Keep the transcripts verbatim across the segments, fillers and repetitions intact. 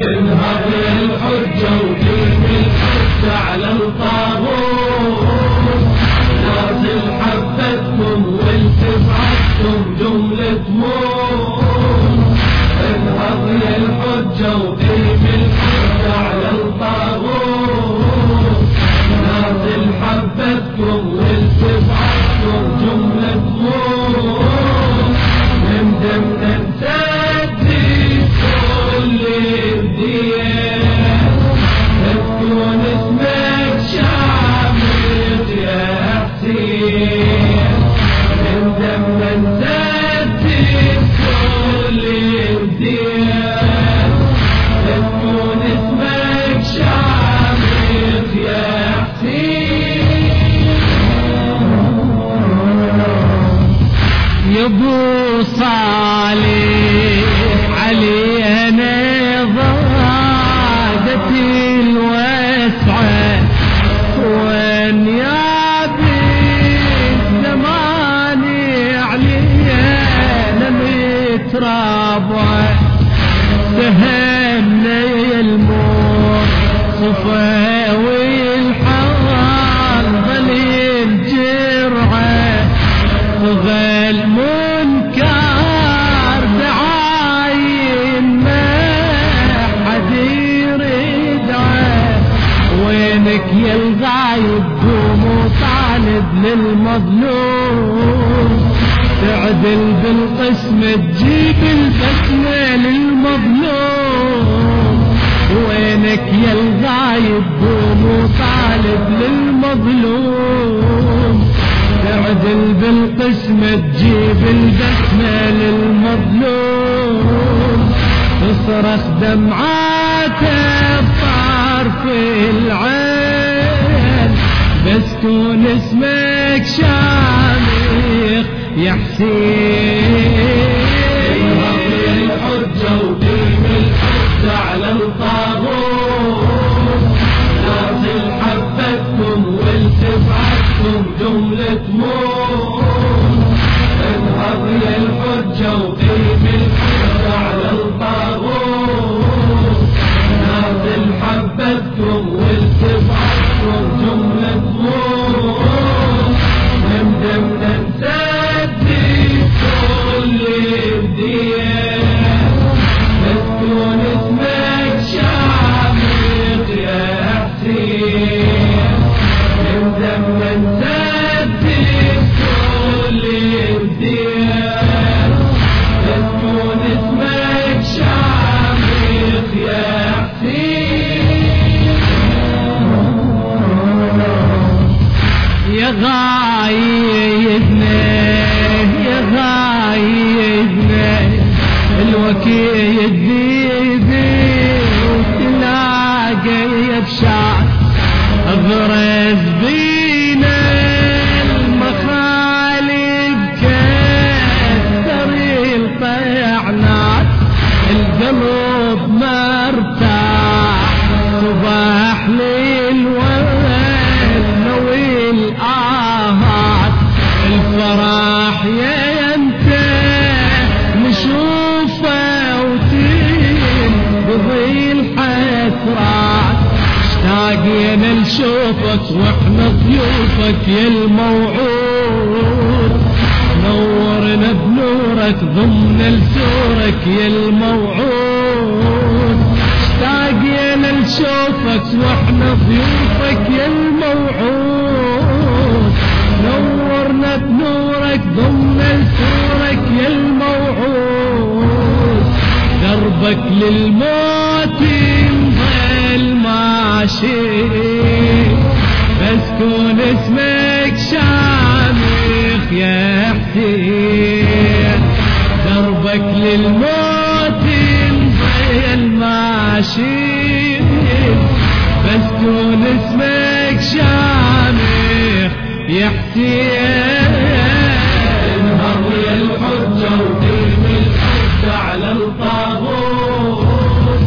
انهض الحجة وقيم الحجة على الطاغوت، نازل حبتكم والتبعتكم جملة موت. انهض الحجة وقيم الحجة على الطاغوت، نازل حبتكم والتبعتكم جملة موت. من ضمن نسدد كل الديان تكون اسمك شامخ يا حسين. من ضمن نسدد كل الديان تكون اسمك شامخ يا حسين. يا ابو صالح علينا ضادت الوسعة، وين يا بالزمان علينا مترابع. سهمنا الموت صفا والحار ظل الجرعة، وظل منكر دعاين ما حد يردعه. وينك يا الغايب قوم وطالب للمظلوم، تعدل بالقسم تجيب البسمة للمظلوم. وينك يا الغايب قوم وطالب للمظلوم، تعدل بالقسم تجيب البسمة للمظلوم. تصرخ دمعاته بطرف العين، بس كون اسمك شامخ يا حسين. الحجة وقيم الحجة على الطاغوت، نازل حبتكم والتبعتكم جملة موت. انهض يا الحجة وقيم الحجة على الطاغوت، نازل حبتكم والتبعتكم جملة موت. من ضمن نسدد كل الديان تكون اسمك شامخ يا حسين. من ضمن نسدد كل الديان تكون اسمك شامخ يا حسين. يا غايبنا يا غايبنا الوكيل ذيبي، وتلاقي بشعر اغرز بينا المخالب كسر الطيعنات. القلب مرتاح صباح ليل والنو الآهات. الفرح يا انت نشوفه وتنقضي الحسرات. اشتاقين نشوفك واحنا ضيوفك يا الموعود، نورنا بنورك ضمن لسورك يا الموعود. اشتاقين نشوفك واحنا ضيوفك يا الموعود، نورنا بنورك ضمن لسورك يا الموعود. دربك للموت ينظل ماشي، بس كون اسمك شامخ يا حسين. دربك للموت ينظل ماشي، بس كون اسمك شامخ يا حسين. انهض يا الحجة وقيم الحجة على الطاغوت.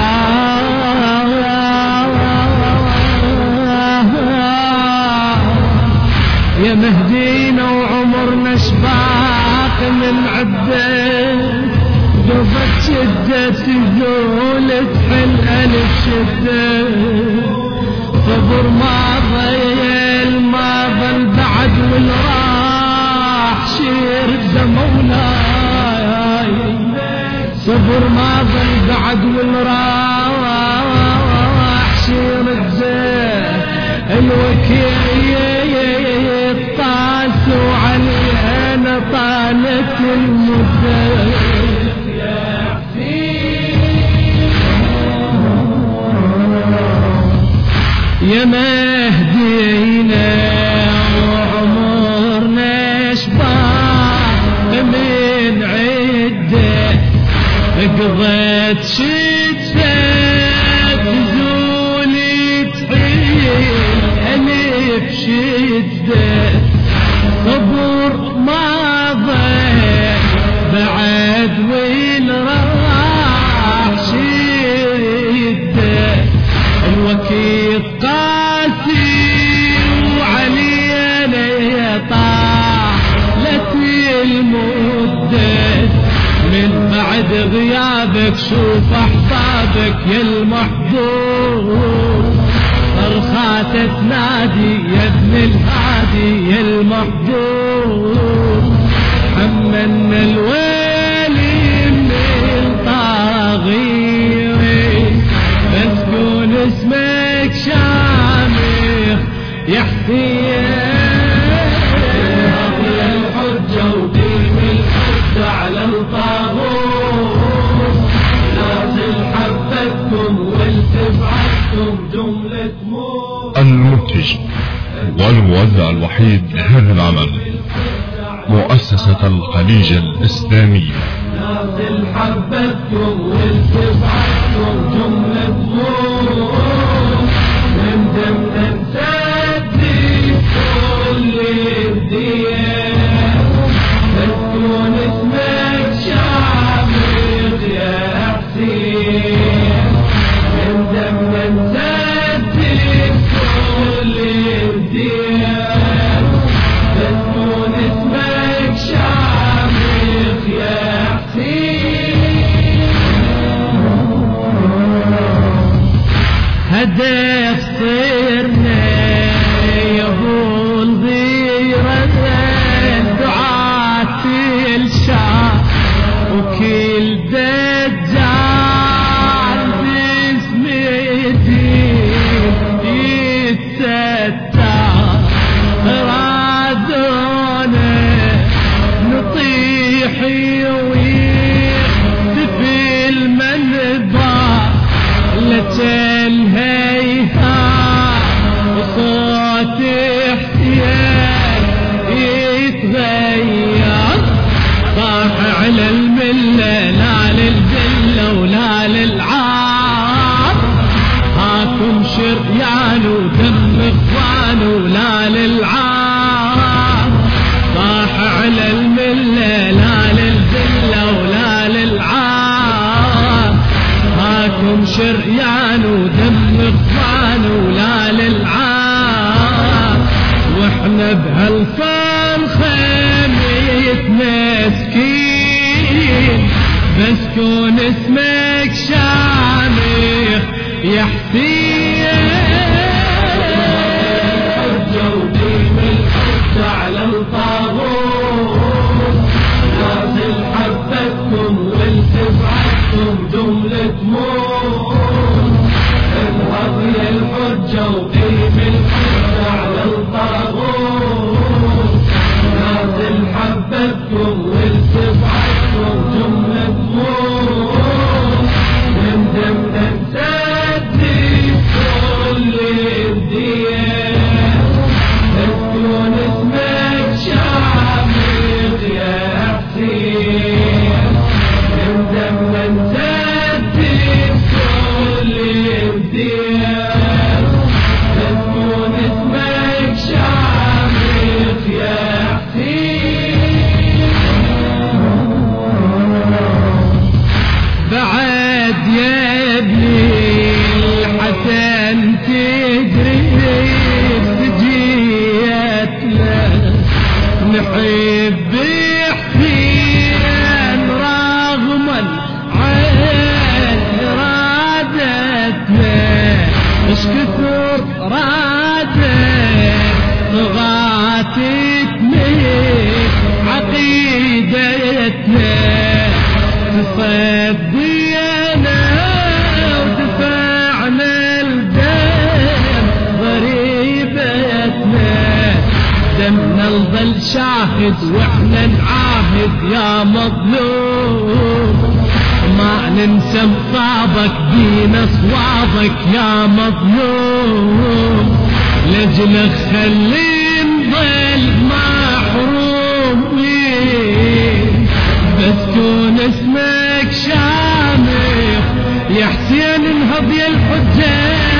يا مهدينا وعمرنا شباق من عدة، قفت شدة زولت الألف شدة صبر ما ضل ما ضل بعد والراح شير مولاي صبر ما ضل بعد والراح شير الوكيل طاس وعلينا طالت المدة يا مهدينا وعمرنا شباب من عدة قضيت شدة تزولي تحيل ألف شدة صبر ما ضل بعد وين راح شدة الوكيل قاسي وعلينا طالت المدة من بعد غيابك شوف احبابك يا المحبوب صرخات تنادي يا ابن الهادي يا المحبوب حملنا الويل من الطاغية مسكون اسمك شامخ يا حسين الحجة وديم الحجة على الطاغوت نازل حبتكم والتبعتكم جملة موت. المنتج والموزع الوحيد لهذا العمل مؤسسة الخليج الإسلامي. نازل حبتكم والتبعتكم جملة موت من دمنا نسدد كل الديان مسكون اسمك شامخ يا حسين من دمنا نسدد كل الديان مسكون اسمك شامخ يا حسين هدف صرنا يا ابو الغيرة دعاة الشام وكل دجال باسم الدين يتستر رادونا نطيح ويختفي المنبر لتلهيها وصوت احتياج يتغير صاح على الملة لا للذلة ولا للعار هاكم شريان ودم اخوان ولا للعار صاح على الملة لا للذلة ولا للعار هاكم شريان ودم اخوان ولا للعار واحنا بهالفرخة متمسكين مسكون اسمك شامخ يا حسين الحجة وديم الحجة على الطاغوت نازل حبتكم والتبعتكم جملة موت انهض يا الحجة وديم الحجة على الطاغوت نازل حبتكم والتبعتكم جملة موت من دمنا نسدد كل الديان مسكون اسمك شامخ يا حسين من دمنا نسدد كل الديان كثر رادك طغاتتنا عقيدتنا تصدينا ودفعنا الدم ضريبتنا دمنا نظل شاهد واحنا نعاهد يا مظلوم ما ننسى مصابك دين صوابك يا مظلوم لجلك خلي نضل محرومين بس كون اسمك شامخ يا حسين انهض يا الحجة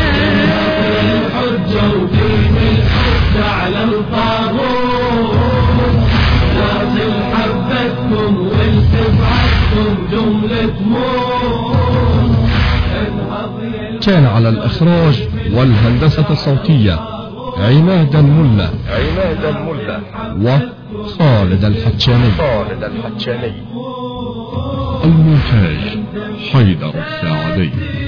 الحجة ودين الحجة على الطاغوت واصل حبتكم والتبعتكم جملة موت. كان على الإخراج والهندسة الصوتية عماد الملا عماد الملا وخالد الحتشاني خالد الحتشاني. المونتاج حيدر الساعدي.